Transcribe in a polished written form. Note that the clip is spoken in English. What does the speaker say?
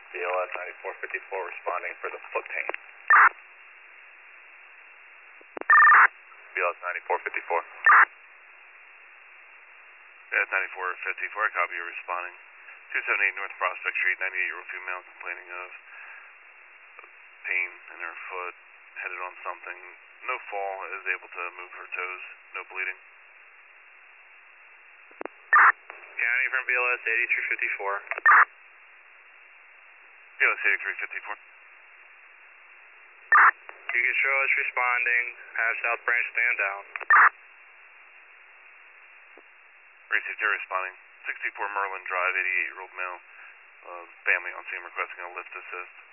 BLS 9454 responding for the foot pain. BLS 9454. Yeah, 9454, copy, you're responding. 278 North Prospect Street, 98-year-old female complaining of pain in her foot, headed on something. No fall, is able to move her toes, no bleeding. County from BLS 8354. BLS 8354. You can show us responding, have South Branch stand down. Received, you're responding. 64 Merlin Drive, 88-year-old male, family on scene requesting a lift assist.